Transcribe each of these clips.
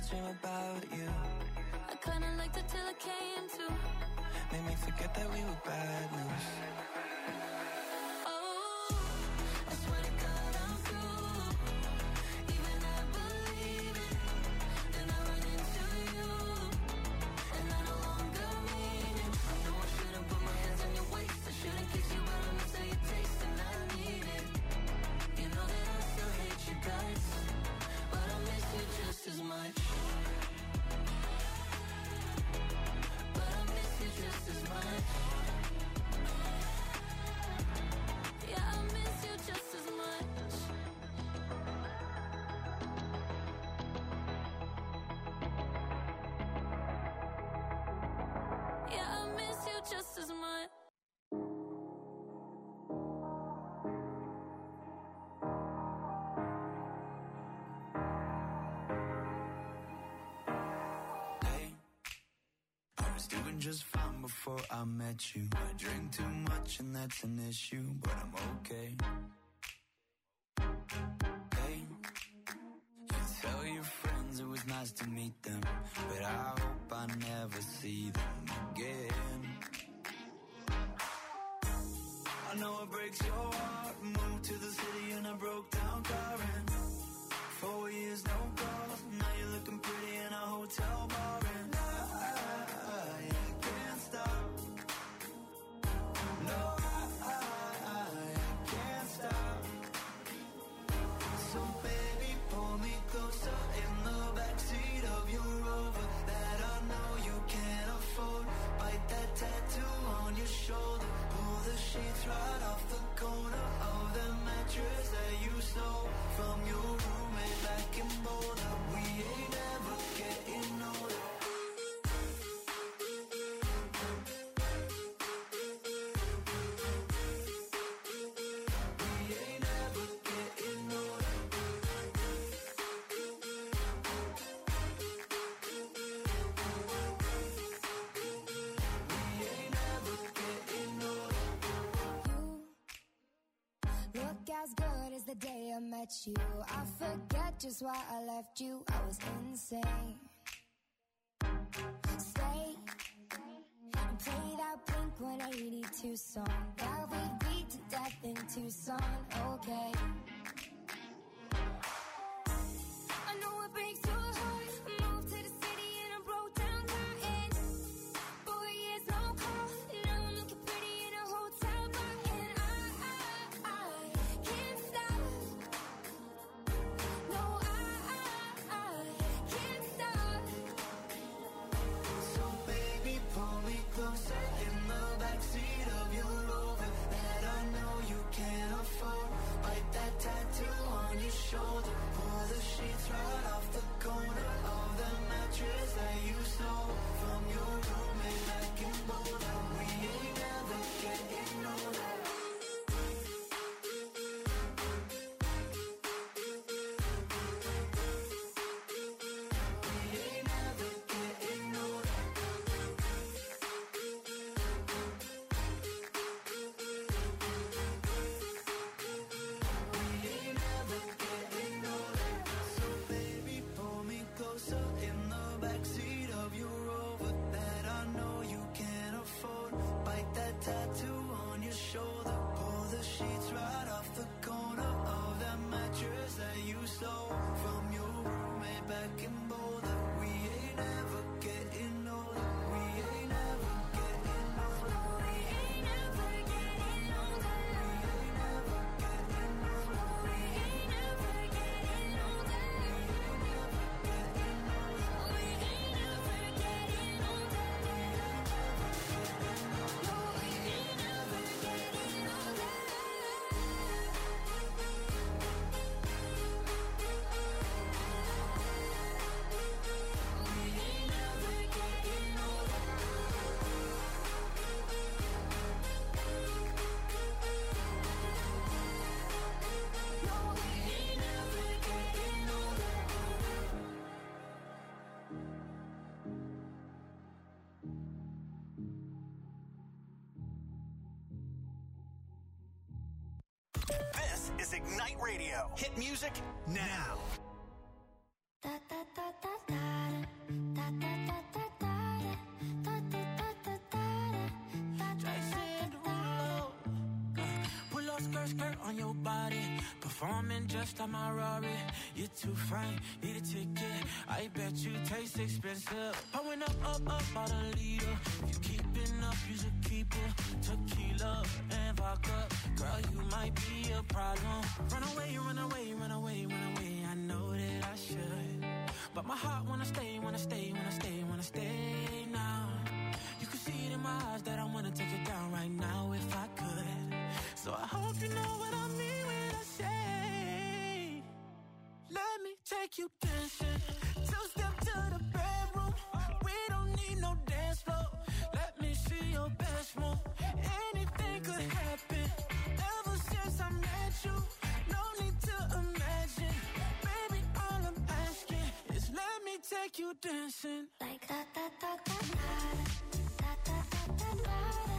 dream about you. I kinda liked it till it came to. Made me forget that we were bad news. As much, but I miss you just as much. Yeah, I miss you just as much. Yeah, I miss you just as much. Just fine before I met you. I drink too much and that's an issue, but I'm okay. Hey, you tell your friends it was nice to meet them, but I hope I never see them again. I know it breaks your heart. Moved to the city and I broke down crying. 4 years no calls, now you're looking pretty in a hotel bar, and I can't stop. No, I can't stop. So baby, pull me closer in the backseat of your Rover that I know you can't afford. Bite that tattoo on your shoulder. Pull the sheets right off the corner of the mattress that you stole from your roommate back in Boulder. We ain't never getting older. As good as the day I met you. I forget just why I left you. I was insane. Stay and play that Blink-182 song that we beat to death in Tucson. Okay. I know it breaks your heart. I moved to the city and I broke down crying. 4 years no call. Now I'm looking pretty in a hotel bar, and I can't stop. No, I can't stop. So baby, pull me closer in the backseat of your Rover that I know you can't afford. Bite that tattoo on your shoulder. Pull the sheets right off the corner of the mattress that you stole from your roommate back in Boulder. We ain't never getting older. Is Ignite Radio. Hit music now. Da, da, da, da, da. performing just like my Rari. You're too fine, need a ticket. I bet you taste expensive. Pouring up, about a liter. If you keeping up, you should keep it. Tequila and vodka. Girl, you might be a problem. Run away, run away, run away, run away. I know that I should, but my heart wanna stay, wanna stay, wanna stay, wanna stay now. You can see it in my eyes that I wanna take it down right now if I could. So I hope you know what I mean when I say, let me take you dancing. Two-step to the bedroom. We don't need no dance floor. Let me see your best move. Anything could happen. Ever since I met you, no need to imagine. Baby, all I'm asking is let me take you dancing. Like da da da da da da da da da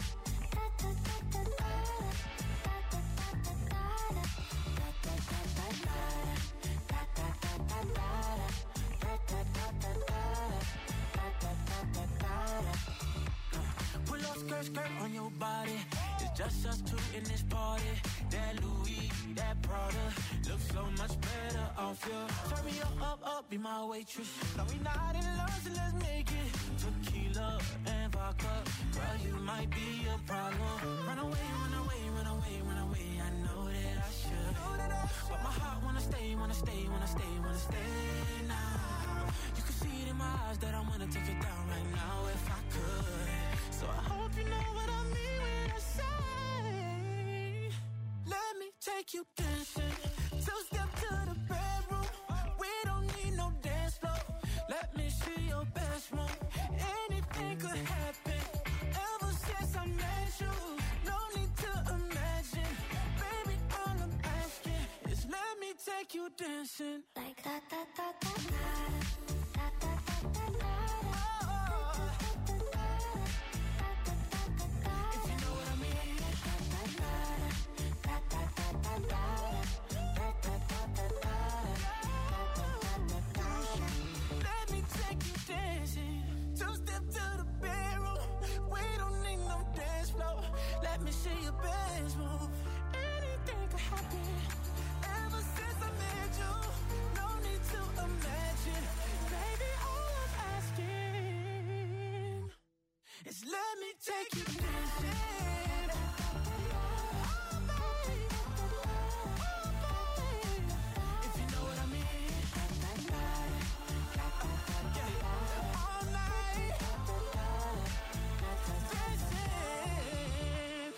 Pull up skirt on your body. It's just us two in this party. That Louis, that Prada looks so much better off you. Turn me up, be my waitress. No, we not in love, so let's make it. Tequila and vodka. Girl, you might be a problem. Run away, run away, run away, run away. I know that I should, but my heart wanna stay, wanna stay, wanna stay, wanna stay now. You can see it in my eyes that I wanna take it down right now if I could. So I hope you know what I mean when I say, let me take you dancing. Two-step to the bedroom. We don't need no dance floor. Let me see your best move. Anything could happen. Ever since I met you, no need to imagine. Baby, all I'm asking is let me take you dancing. like da da da da da da da da da. Let me take you dancing. Oh, baby. Oh, baby. If you know what I mean. Yeah. All night. Dancing.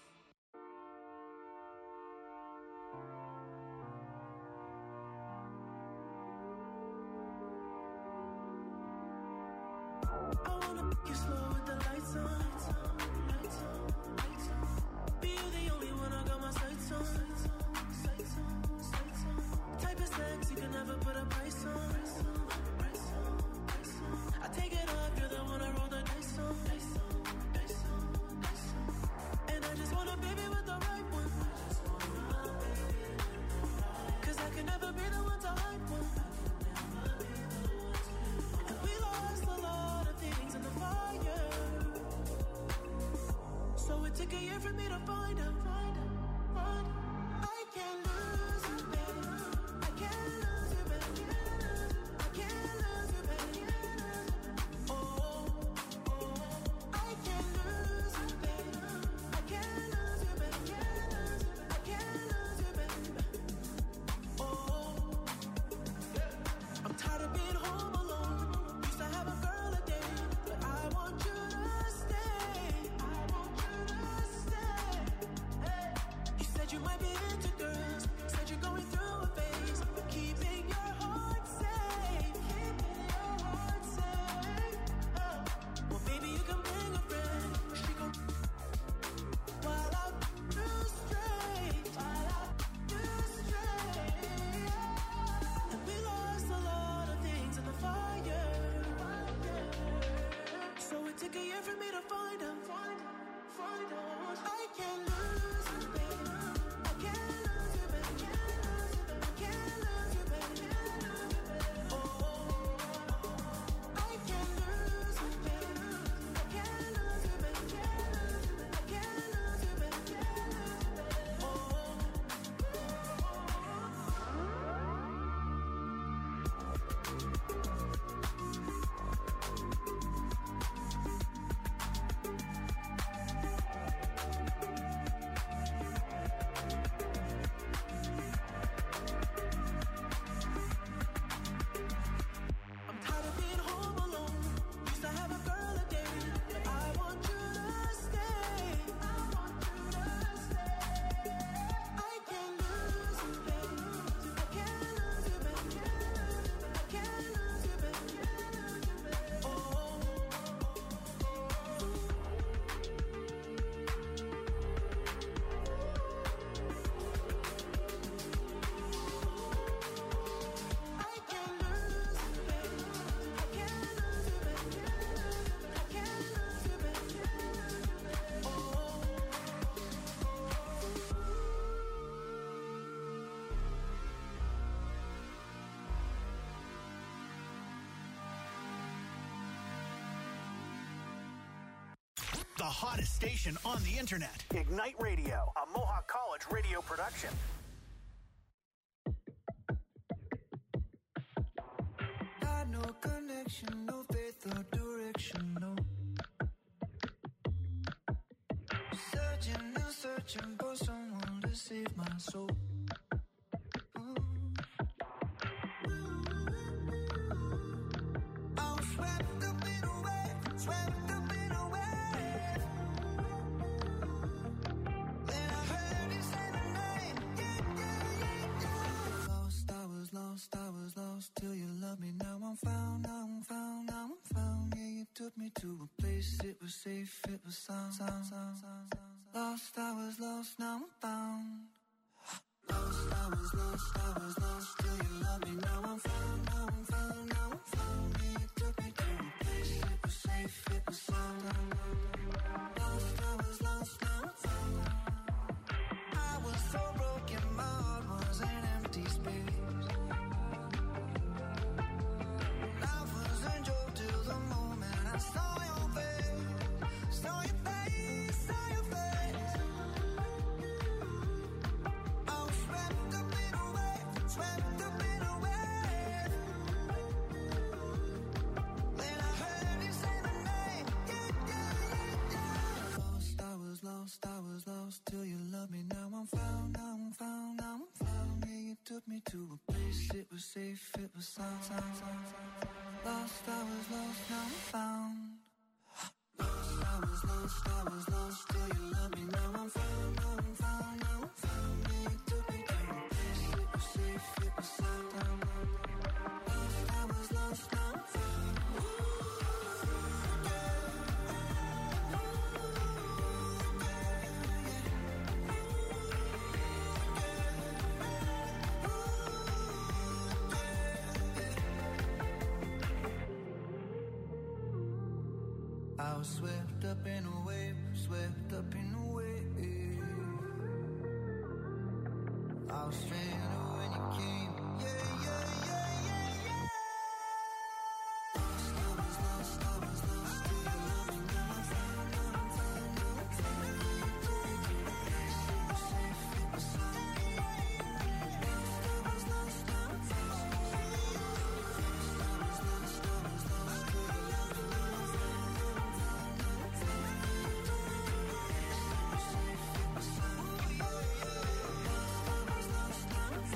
I wanna make you slow with the lights on. Be you the only one I got my sights on. Type of sex you can never put a price on. I take it off, you're the one I roll the dice on. And I just want a baby with the right one. Cause I can never be the one to like one. And we lost a lot of things in the fire. So it took a year for me to find out. I can't lose you, baby. I can't lose you, baby. I can't lose you, baby. Oh, I can't lose you, baby. I can't lose you, baby. I can't lose you, baby. Oh, I'm tired of being home alone. Used to have a girl a day, but I want you to stay. I want you to stay. Hey. The hottest station on the internet. Ignite Radio, a Mohawk College radio production. Had no connection, no faith or direction, no. Searching and searching for someone to save my soul. I'm swept up in a wave, swept up in a wave. Then I heard you say my name, yeah. Lost, I was lost, I was lost till you loved me. Now I'm found, now I'm found, now I'm found. Yeah, you took me to a place, it was safe, it was sound. Lost, I was lost, now I'm found. Lost, I was lost, I was lost till you loved me. Now I'm found, now I'm found, now I'm found. Yeah, you took me to a place, it was safe, it was sound. Lost, I was lost, now I'm found. I was so broken, my heart was an empty space. Life was a joke till the moment I saw your face, saw your face, saw your face. I was swept up in a wave, swept up in a wave. Then I heard you say my name, yeah. Lost, I was lost, I was lost till you loved me. Now I'm found, now I'm found, now I'm found. Yeah, you took me to a place, it was safe, it was sound. Lost, I was lost, now I'm found. Lost, I was lost, I was lost till you loved me. Now I'm found, now I'm found, now I'm found. Yeah, you took me to a place, it was safe, it was sound. Lost, I was lost, now I'm found. I was swept up in a wave, swept up in a wave. I was stranded when you came, yeah, yeah, yeah, yeah, yeah. Lost, I was lost, I was lost till you loved me. Now I'm found, now I'm found, now I'm found. Yeah, you took me to a place, it was safe, it was sound. Lost, I was lost, now I'm found. Lost, I was lost, I was lost till you loved me. Now I'm found, now I'm found, now I'm found. Yeah, you took me to a place, it was safe, it was sound. Lost, I was lost, now I'm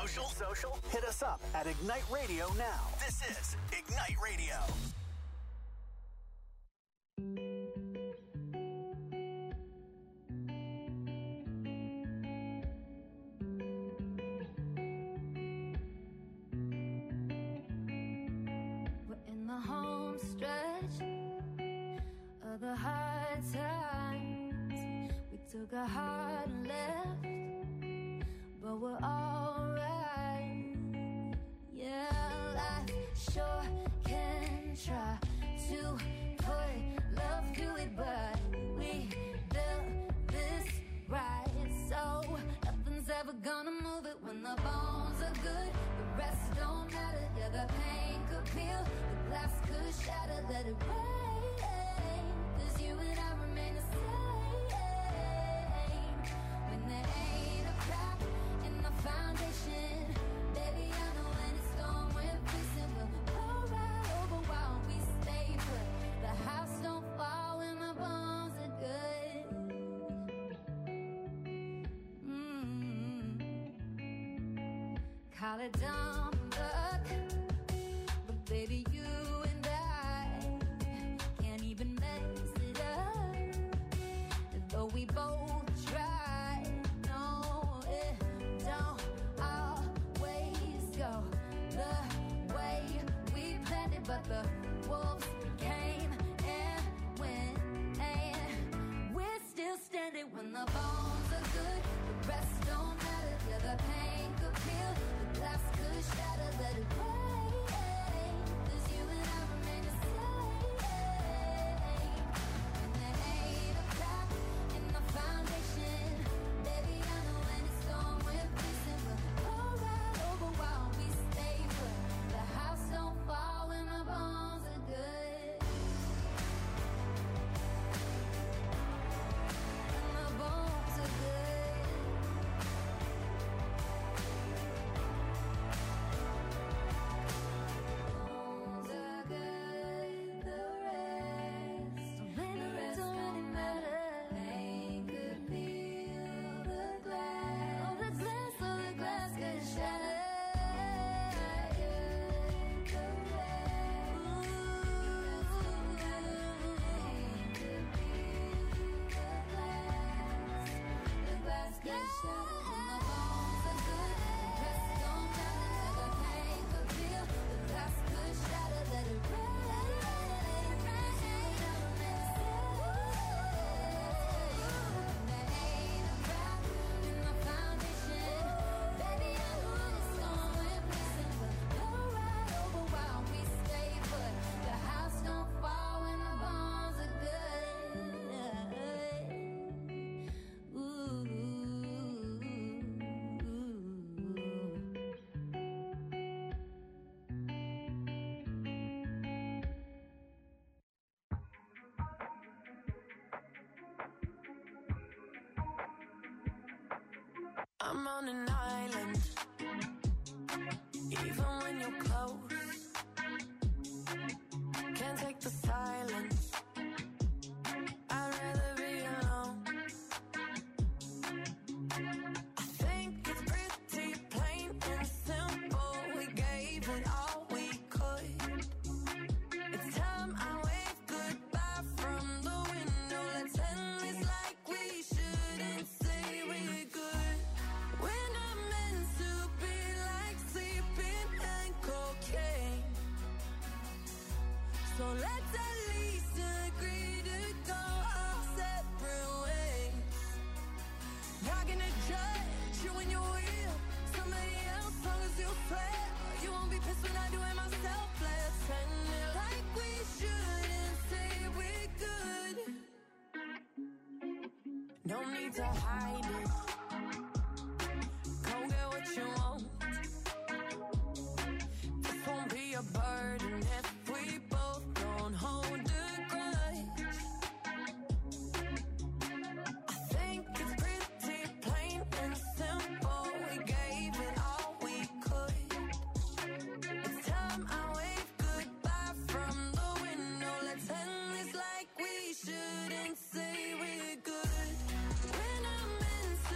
Social? Hit us up at Ignite Radio now. This is Ignite Radio. We're in the home stretch of the hard times. We took a hard left, but we're alright. Yeah, life sure can try to put love through it, but we built this right, so nothing's ever gonna move it. When the bones are good, the rest don't matter. Yeah, the pain could peel, the glass could shatter. Let it rain, 'cause you and I remain the same. When there ain't a crack in the foundation, baby, I know when it's gone, we're fixing. We'll go right over while we stay put. The house don't fall when the bones are good. Call it dumb luck, but baby, you and I can't even mess it up. Though we both try, no, it don't always go the way we planned it. But the wolves came and went, and we're still standing. When the bones are good, the rest don't matter. Yeah, the pain could peel, the glass could shatter. Let it rain, 'cause you and I remain the same. And there ain't a crack in the foundation, baby, I know when it's gone, we're fixing. We'll go right over while we stay put. The house don't fall when the bones are good. And the bones are good. Bones are good, the rest don't really matter. Pain could peel the glass, oh, the glass could shatter. The glass could shatter. When the bones are good, the rest don't matter. The pain could peel, the glass could shatter. Let it rain, there ain't a crack in the foundation, baby, I know when it's gone, we're fixing. We'll go right over while we stay put. The house don't fall when the bones are good. Ooh. I'm on an island, even when you're close. Can't take the silence, I'd rather be alone. I think it's pretty plain and simple, we gave it all we could. It's time I wave goodbye from the window. Let's end this like we shouldn't say we're good. We're not meant to be like sleeping and cocaine, so let's at least agree to go our separate ways. Not gonna judge you when you're with somebody else, long as you swear you won't be pissed when I do it myself. Let's end it like we shouldn't say we're good. No need to hide it, go get what you want. This won't be a burden if we both don't hold a grudge. I think it's pretty plain and simple, we gave it all we could. It's time I wave goodbye from the window. Let's end this like we shouldn't say we're good. We're not meant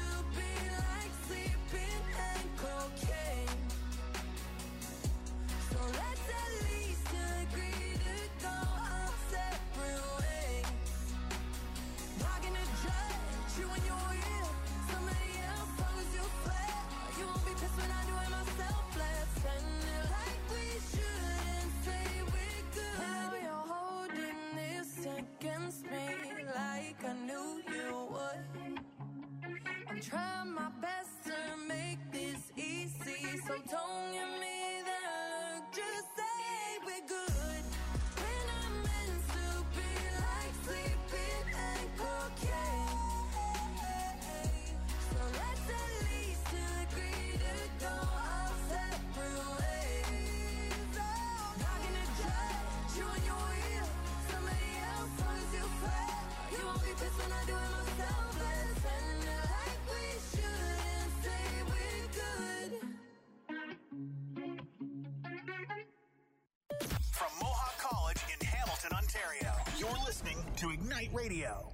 You're listening to Ignite Radio.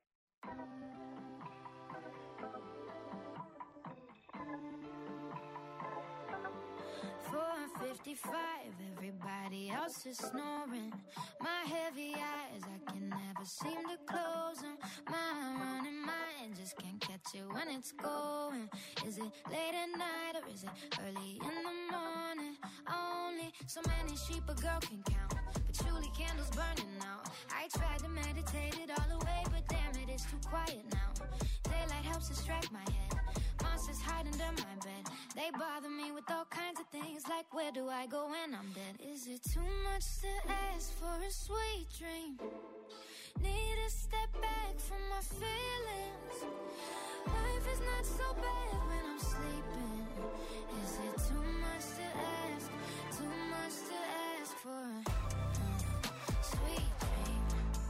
4:55, everybody else is snoring. My heavy eyes, I can never seem to close them. My running mind just can't catch it when it's going. Is it late at night or is it early in the morning? Only so many sheep a girl can count. Patchouli candles burning out. I tried to meditate it all away, but damn it, it's too quiet now. Daylight helps distract my head. Monsters hide under my bed. They bother me with all kinds of things, like where do I go when I'm dead? Is it too much to ask for a sweet dream? Need to step back from my feelings. Life is not so bad when I'm sleeping. Is it too much to ask? Too much to ask for a sweet dream?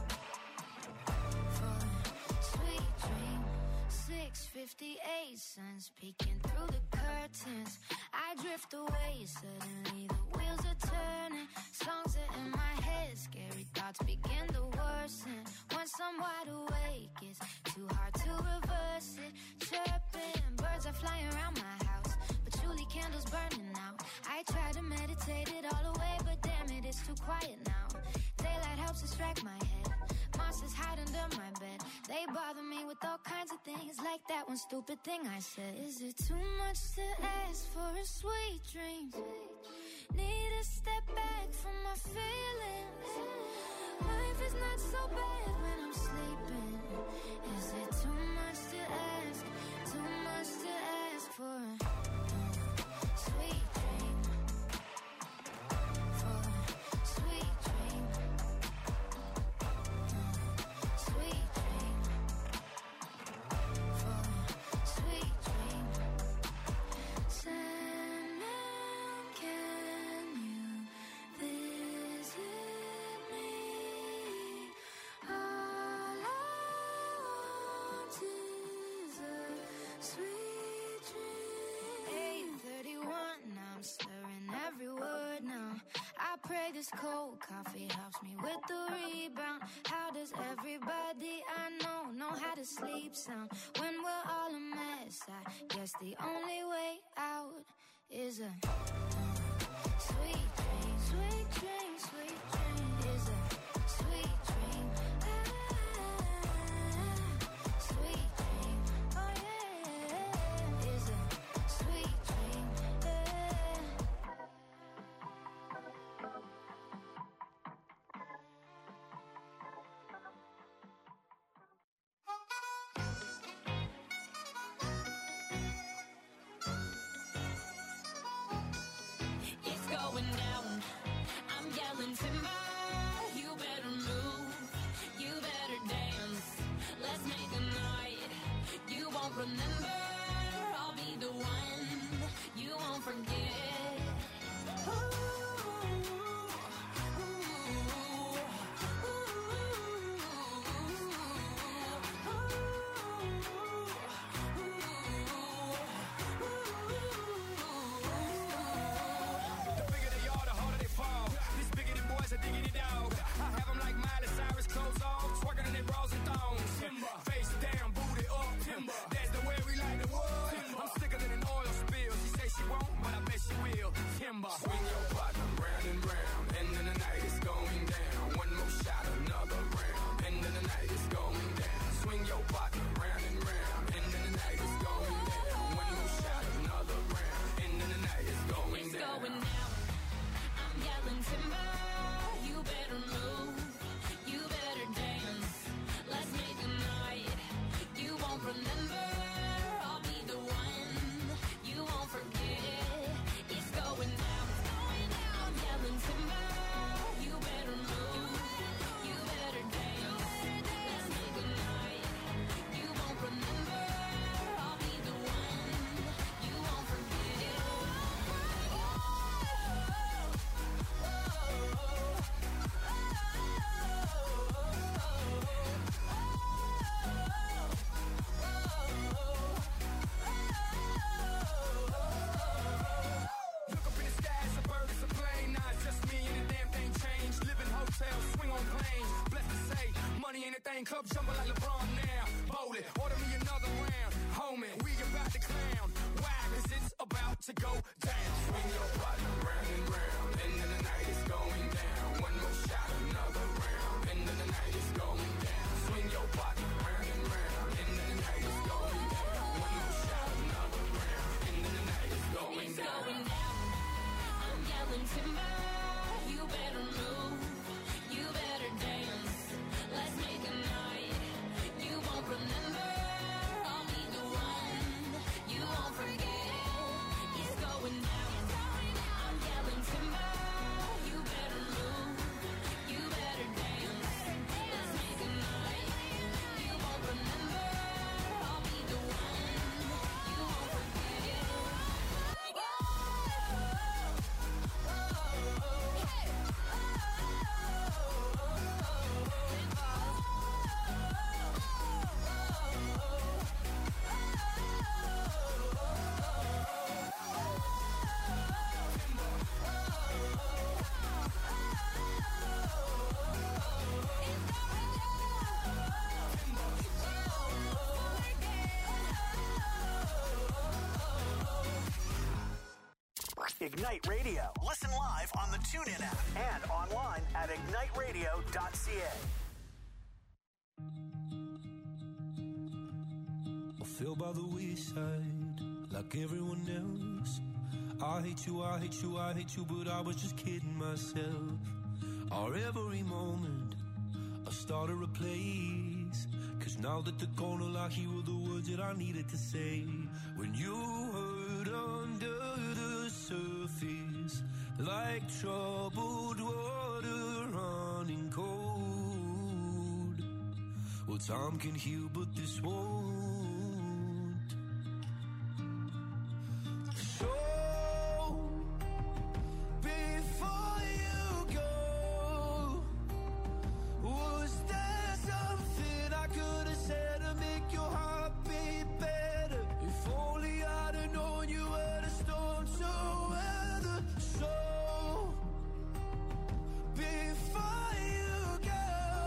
For a sweet dream. 6:58, sun's peeking through the curtains. I drift away, suddenly the wheels are turning. Songs are in my head, scary thoughts begin to worsen. Once I'm wide awake, it's too hard to reverse it. Chirping, birds are flying around my house, patchouli candles burning out. I try to meditate it all away, but damn it, it's too quiet now. Daylight helps distract my head. Monsters hide under my bed. They bother me with all kinds of things, like that one stupid thing I said. Is it too much to ask for a sweet dream? Need to step back from my feelings. Life is not so bad when I'm sleeping. Is it too much to ask? Too much to ask for a sweet dream? For a sweet dream. Sweet dream. For a sweet dream. Sandman, can you visit me? All I want is a sweet dream. 8:31, I'm slurring every word now. I pray this cold coffee helps me with the rebound. How does everybody I know how to sleep sound? When we're all a mess, I guess the only way out is a sweet dream. Sweet dream, sweet dream is a sweet dream. Sweet dream, oh yeah, is a sweet dream. champagne cup jumping like LeBron now. Bowling, order me another round. Homie, we about to clown. Why? Cause it's about to go down. Swing your partner round and round. End of the night is going down. One more shot, another round. End of the night is going down. Swing your partner round and round. End of the night is going down. One more shot, another round. End of the night is going down. It's going down. I'm yelling timber. You better move. You better dance. Let's make a night you won't remember. I'll be the one you won't forget. It's going down. I'm yelling timber. You better move. You better dance. Let's make a night you won't remember. I'll be the one you won't forget. Ignite Radio. Listen live on the TuneIn app and online at igniteradio.ca. I fell by the wayside like everyone else. I hate you, I hate you, I hate you, but I was just kidding myself. Our every moment I started a place. Cause now that they're gone, all I hear were the words that I needed to say. When you hurt under the surface, like troubled water running cold. Well, time can heal, but this won't. So, before you go, was there something I could have said to make your heart beat better? If only I'd have known you were the storm to weather. So, before you go,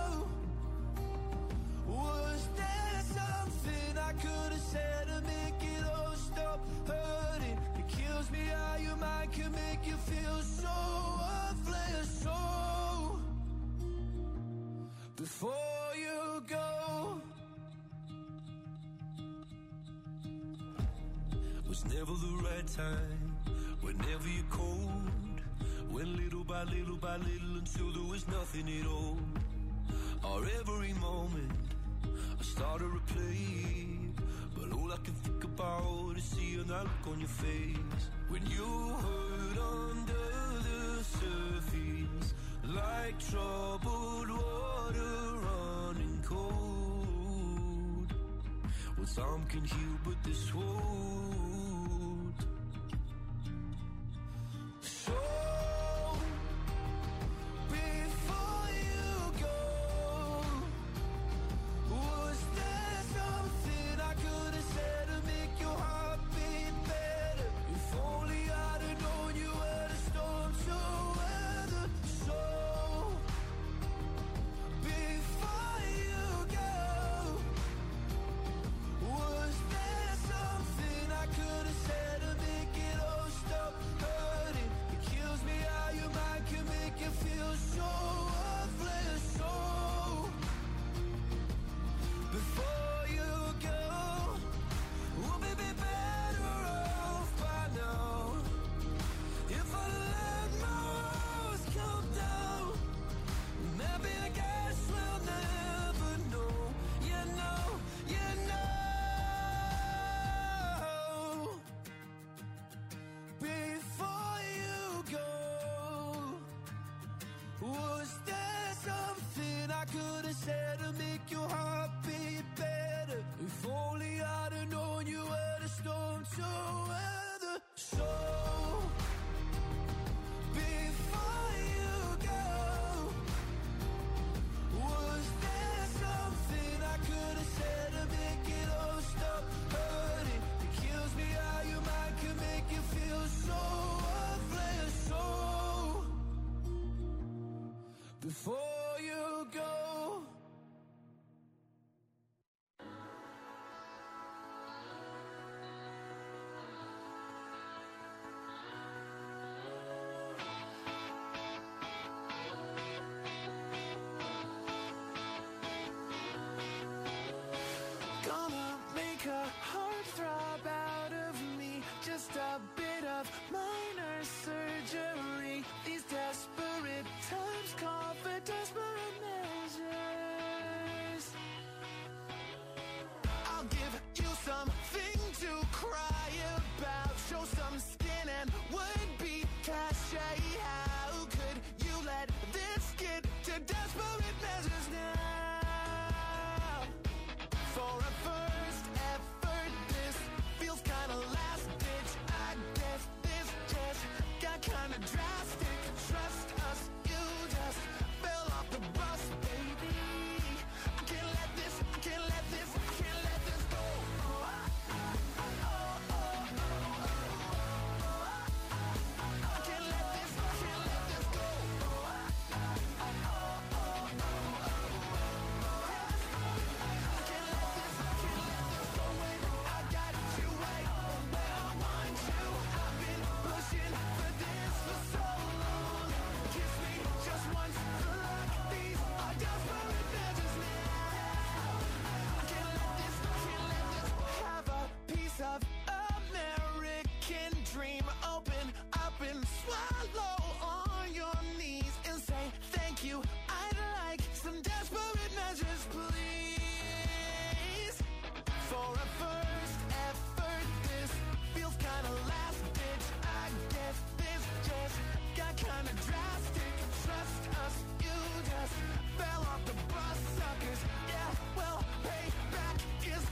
was there something I could have said to make it all stop hurting? It kills me how your mind can make you feel so worthless. So, before you go, was never the right time, whenever you're cold. Went little by little by little until there was nothing at all. Our every moment I started to play, but all I can think about is seeing that look on your face. When you hurt under the surface, like troubled water running cold. Well, some can heal, but this won't. So, before you go, was there something I could have said to make your heart beat better? If only I'd have known you were the storm to weather. So, before you go, was there something I could have said to make it all stop hurting? It kills me how your mind can make you feel so worthless. So, before you go, we'll be better off by now. If I let my walls come down, maybe I guess we'll never know. You know, you know. Before you go, was there something I could have said to make your heart beat better? If only I'd have known you were the storm to weather. So, before you go, was there something I could have said to make it all stop hurting? It kills me how your mind can make you feel so worthless. So, before you go, bit of minor surgery. These desperate times call for desperate measures. I'll give you something to cry about. Show some skin and would be cachet. How could you let this get to desperate measures now? For a first effort, this feels kinda last ditch. I guess this just got kinda drastic. Trust us, you just fell off the bus, baby. I can't let this go. I can't let this go. Of American dream, open up and swallow on your knees and say thank you. I'd like some desperate measures, please. For a first effort, this feels kinda last ditch. I guess this just got kinda drastic. Trust us, you just fell off the bus, suckers. Yeah, well, payback is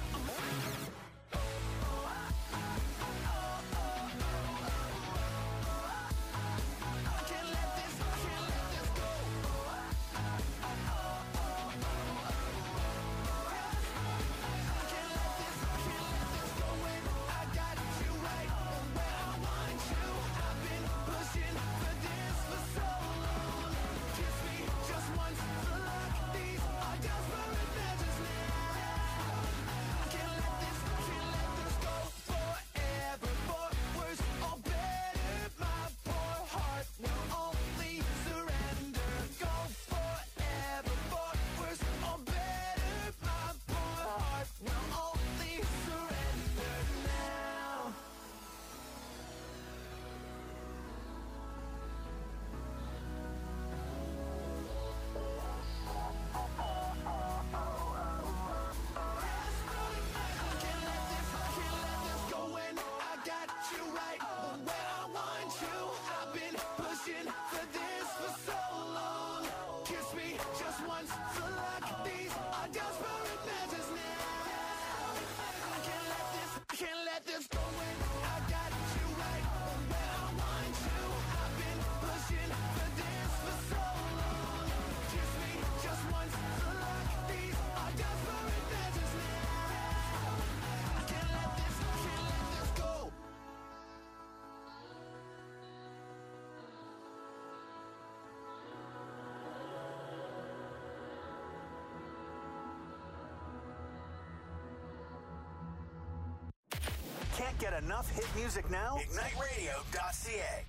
Can't get enough hit music now? IgniteRadio.ca.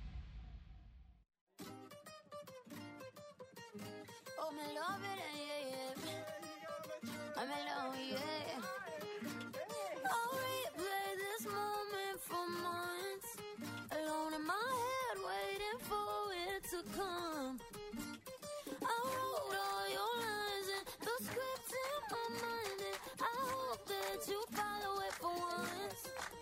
Oh, me love it, yeah. I'm alone, yeah. I'll replay this moment for months. Alone in my head, waiting for it to come. I wrote all your lines and the script in my mind, and I hope that you follow it for once.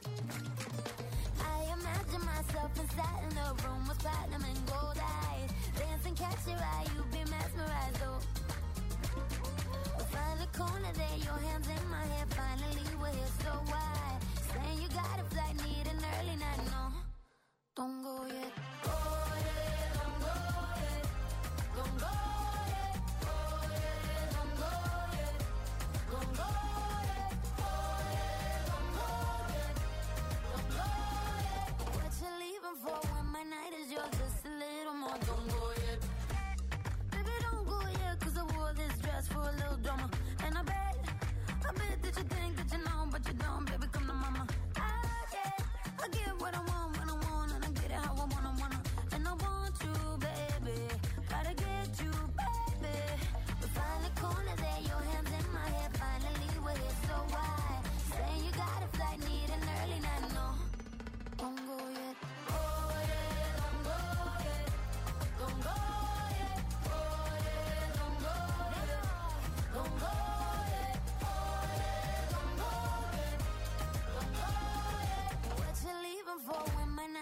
I imagine myself inside in the room with platinum and gold eyes. Dance and catch your eye, you be mesmerized, oh. We'll find a corner there, your hands in my hair. Finally we're here, so why? Saying you got a flight, need an early night, no. Don't go yet. Go yet, don't go yet. Don't go yet. Go yet, don't go yet. Don't go yet. Go yet, don't go yet. Don't go yet. What you leaving for when my night is yours? Just a little more. Don't go yet. Baby, don't go yet, 'cause I wore this dress for a little drama. And I bet that you think that you know, but you don't. Baby, come to mama. I get what I want when I want, and I get it how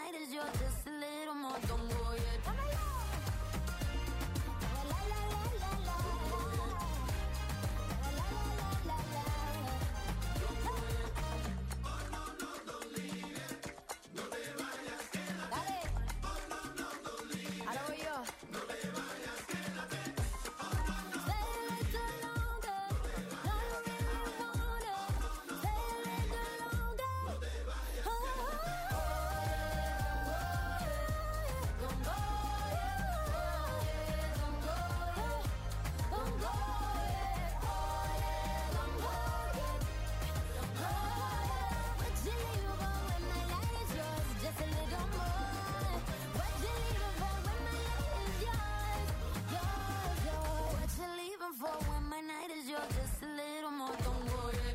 night is yours just a little more. Don't go yet. La la la la la la. La la la la la la. Dale. Ahora voy yo. Stay a little longer. No, you really wanna. Stay a little longer. Oh, don't go yet. Don't go yet. Don't go yet. Oh yeah, don't go yet. Don't go yet. Would you leave for when my night is yours? Just a little more. Would you leave for when my night is yours? Yours, yours. What you leaving for when my night is yours? Just a little more. Don't go yet.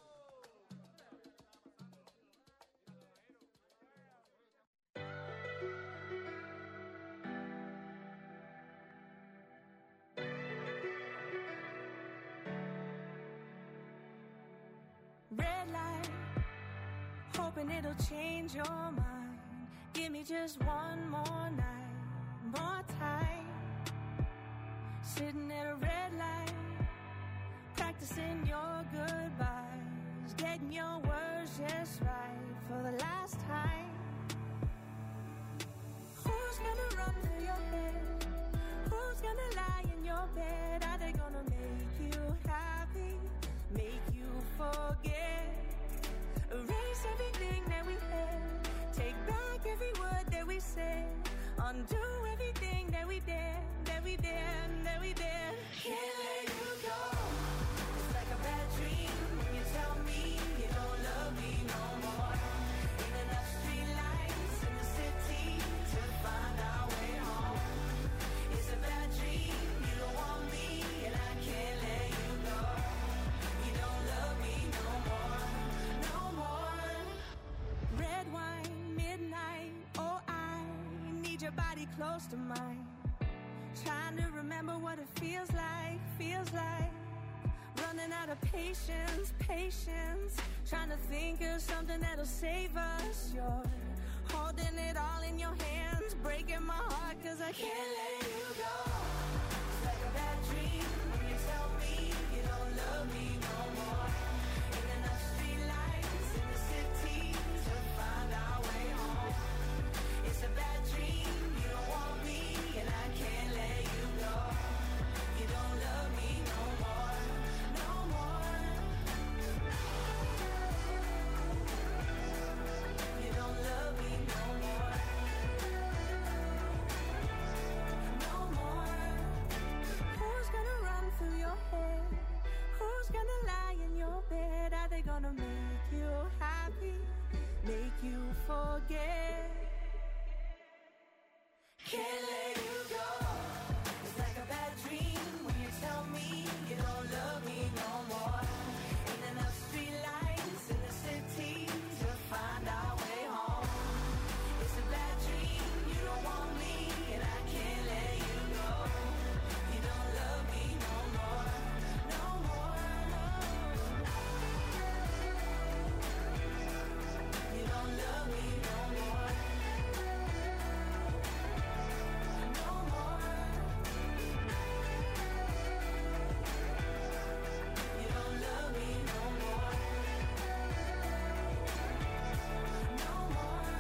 Red light, hoping it'll change your mind. Give me just one more night, more time. Sitting at a red light, practicing your goodbyes, getting your words just right for the last time. Who's gonna run through your head? Who's gonna lie in your bed? Are they gonna make you happy? Make you forget? Erase everything that we had. Take back every word that we said. Undo everything that we did, that we did, that we did. Can't let you go. It's like a bad dream when you tell me you don't love me no more. Ain't enough streetlights in the city to find our way home. It's a bad dream, you don't want me, and I can't let you go. You don't love me no more, no more. Red wine, midnight, oh I need your body close to mine. Trying to remember what it feels like, feels like. Running out of patience, patience. Trying to think of something that'll save us. You're holding it all in your hands, breaking my heart 'cause I can't let you go. It's like a bad dream when you tell me you don't love me no more. Ain't enough streetlights in the city to find our way home. It's a bad dream, you don't want me, and I can't let you go. You don't love me no more, no more. You don't love me no more, no more. Who's gonna run through your head? Who's gonna lie in your bed? Are they gonna make you happy? Make you forget? Can't let you go. It's like a bad dream when you tell me you don't love me no more. Ain't enough streetlights in the city to find our way home. It's a bad dream, you don't want me, and I can't let you go. You don't love me no more, no more, no. You don't love me no more, no more. You don't love me no more, no more.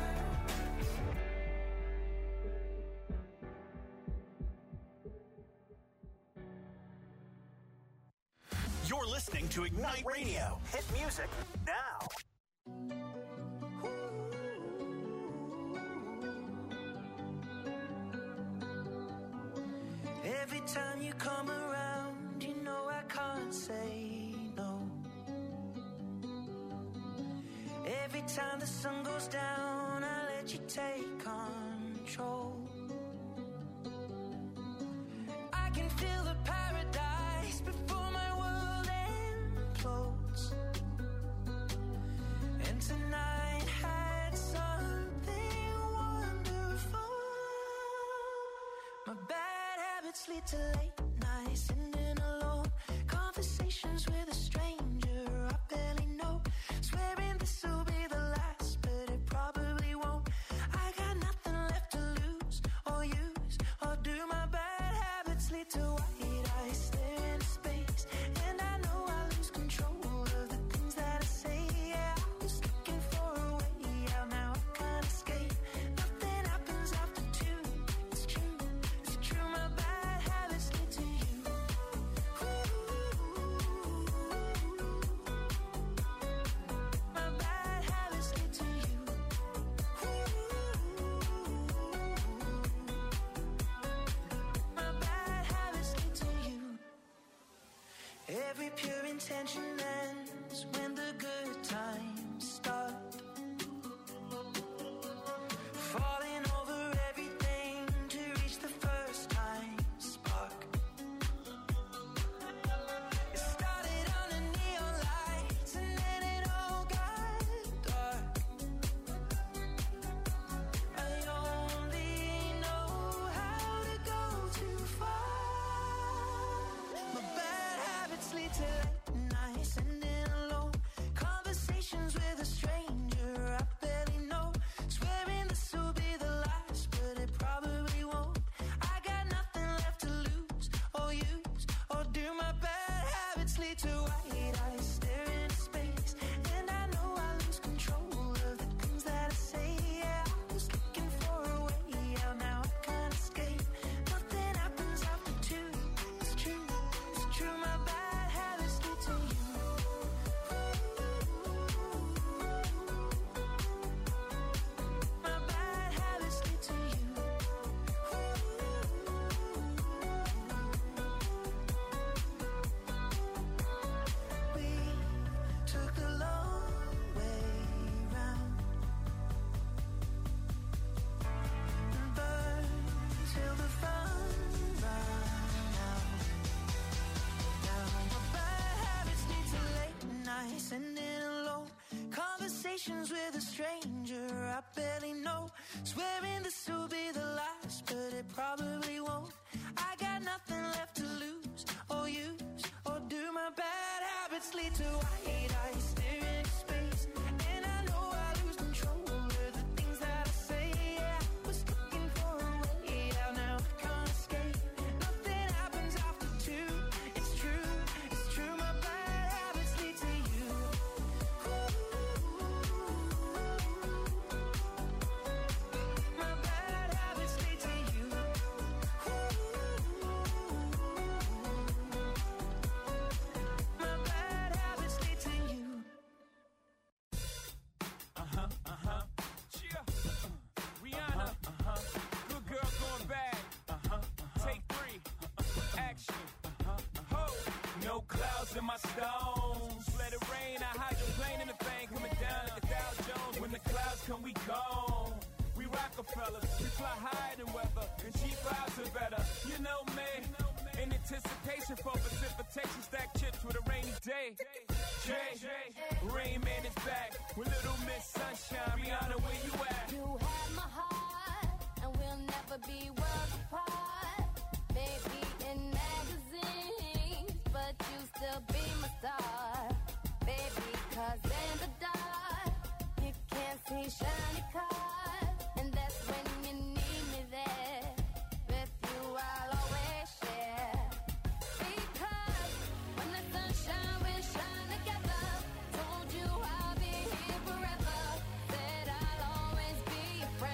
You're listening to Ignite Radio. Hit music now. Every time you come around, you know I can't say no. Every time the sun goes down, I let you take control. I can feel the paradise before my world implodes. And tonight had something wonderful. My bad habits lead to late nights, sitting alone. Conversations with a stranger I barely know. Swearing this will be the last, but it probably won't. I got habits lead to white eyes stare into space, and I know I lose control of the things that I say. Yeah, I was looking for a way out, now I can't escape. Nothing happens after two. It's true, my bad habits lead to you. My bad habits lead to you. My bad habits lead to you. Every pure intention ends when the good times start. Falling over everything to reach the first time spark. It started under neon lights and then it all got dark. I only know how to go too far. My bad habits lead to late nights ending alone. Conversations with a stranger I barely know. Swearing this will be the last, but it probably won't. I got nothing left to lose or use or do. My bad habits lead to white eyes staring into space, and I know I lose control of the things that I say. Yeah, I was looking for a way out, now I can't escape. Nothing happens after two. It's true, my bad habits lead to you. My bad habits lead to you. We took the long way round and burned till the fun ran out. Now my bad habits lead to late nights ending alone. Conversations with a stranger I barely know. Swearing this will be the last, but it probably won't. I got nothing left to lose or use or do. My bad habits lead to white eyes staring into space, and I know I lose control of the things that I say. Yeah, I was looking for a way out, now I can't escape. Nothing happens after two. It's true, my bad habits lead to you. My bad habits lead to you. My bad habits lead to you. Yeah. Rihanna. Good girl going bad. Take three. Action. Ho. No clouds in my stones. Let it rain. I hydroplane in the thing coming down at the Dow Jones. When the clouds come, we gone. We Rockefellers. We fly higher than weather, and cheap vibes are better. You know me. In anticipation for precipitation, stack chips with a rainy day. Jay, Rain Man is back with Little Miss Sunshine. Rihanna, where you at? You have my heart, and we'll never be worlds apart. Maybe in magazines, but you still be my star. Baby, 'cause in the dark, you can't see shiny cars, and that's when you need me there. With you, I'll always share. Because when the sunshine will shine together, told you I'll be here forever. Said I'll always be your friend.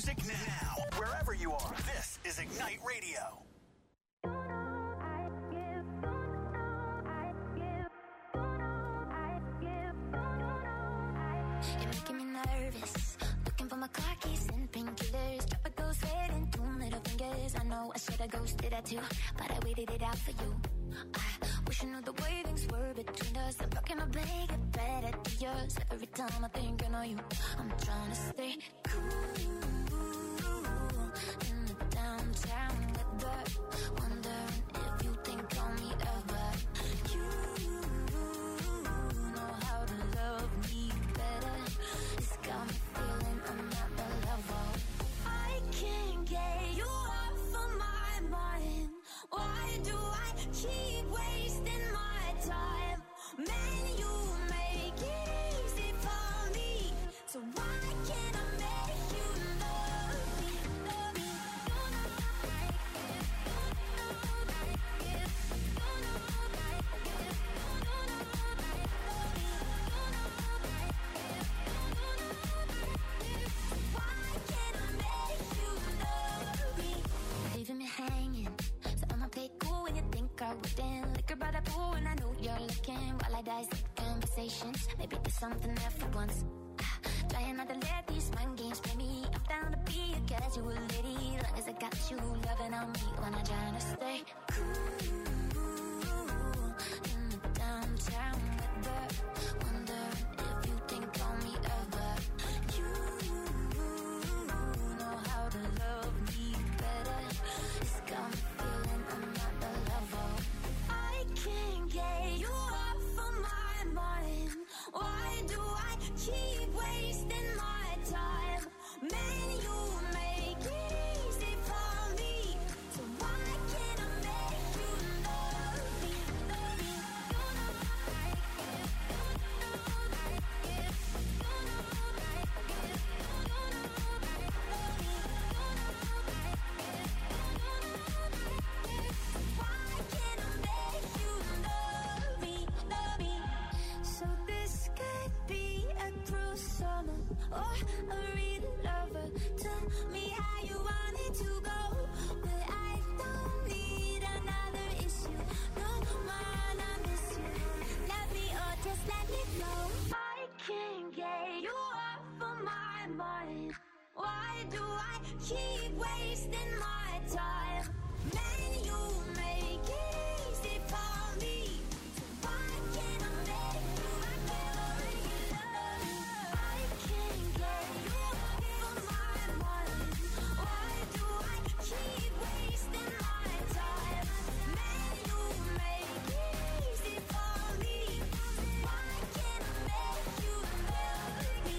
music now. Wherever you are, this is Ignite Radio. You're making me nervous. Looking for my car keys and painkillers. Drop a ghost head and 2 middle fingers. I know I should have ghosted that too, but I waited it out for you. I wish I knew the way things were between us. I'm talking my bag, get better to yours. Every time I think I know you, I'm trying to stay cool in the downtown weather. Wondering if you think on me ever. You know how to love me better. It's got me feeling I'm not the lover. I can't get you off of my mind. Why do I keep wasting my time? Man, you make it easy for me. So why can't I make you love me? Love me. You know I get, you know I get, you know I get, you know I love me. You know I get, you know I get. Why can't I make you love me? Leaving me hanging. So I'ma play cool when you think I wouldn't. Liquor by the pool and I know you're looking. While I dissect conversations, maybe there's something there for once. Trying not to let these mind games play me. I'm down to be a casual lady, long as I got you loving on me when I'm trying to stay cool in the downtown weather. Wondering if you think on me ever. You know how to love me better. It's got me feeling I'm not the lover. I can't get you off of my mind. Why do I keep wasting my time? Man, you make it easy for me. So why can't I make you love me? Love me. You know I get, you know I get, you know I get, you know I love me. You know I get, you know I get. Why can't I make you love me? Love me. So this could be a cruel summer or a real lover. Tell me how you want it to go, but I don't need another issue. No man, I miss you. Love me or just let me go. I can't get you off of my mind. Why do I keep wasting my time? Man, you make it easy for me. So why can't I make you love me? I can't get you off of my mind. Why do I keep wasting my time? Man, you make it easy for me. Why can't I make you love me?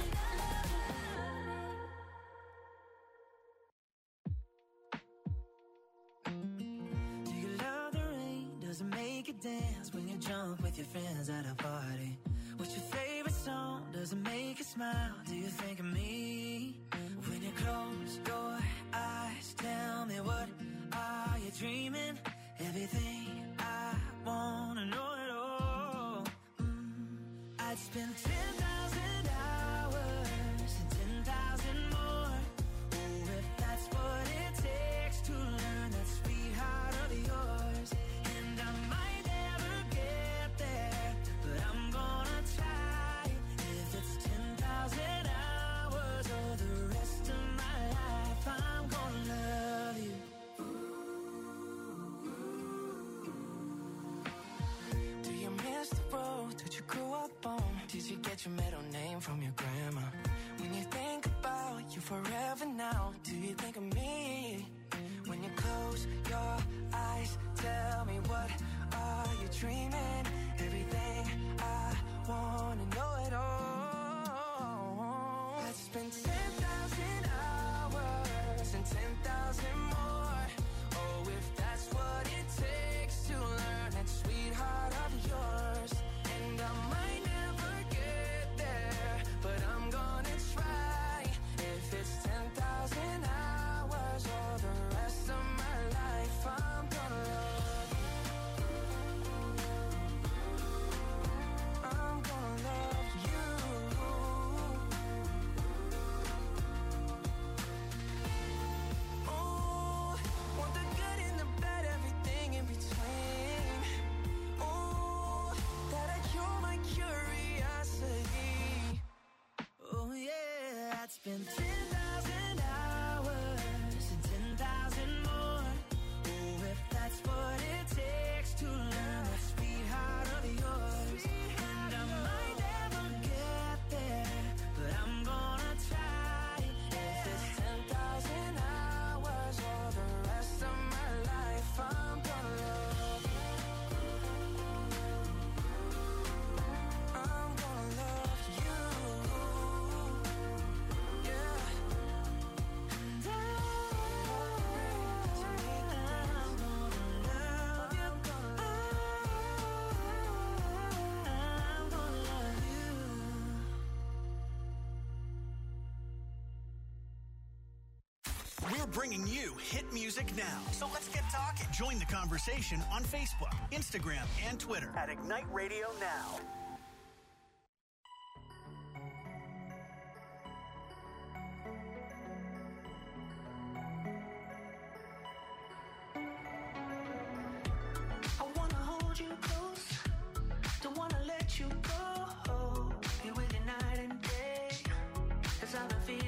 Do you love the rain? Does it make you dance when you jump with your friends at a party? What's your favorite song? Does it make you smile? Do you think of me? When you close your eyes, tell me what are you dreaming? Everything I wanna know it all. I'd spend 10,000 hours and 10,000 more. Oh, if that's what it takes to learn that sweetheart of yours. And I might never get there, but I'm gonna try. If it's 10,000 hours or the rest of my life, I'm gonna love you. Do you miss the road that you grew up on? Did you get your middle name from your grandma? When you think about you forever now, do you think of me? When you close your eyes, tell me what are you dreaming? Everything I wanna know it all. I'd spend 10,000 hours and 10,000 more. Oh, if that's what it takes to learn that sweetheart of yours. And I might never get there, but I'm gonna try. If it's 10,000 hours or the rest of my life, I'm gonna love you. We're bringing you hit music now. So let's get talking. Join the conversation on Facebook, Instagram, and Twitter at Ignite Radio Now. I wanna hold you close, don't wanna let you go. Be with you night and day, 'cause I've been feeling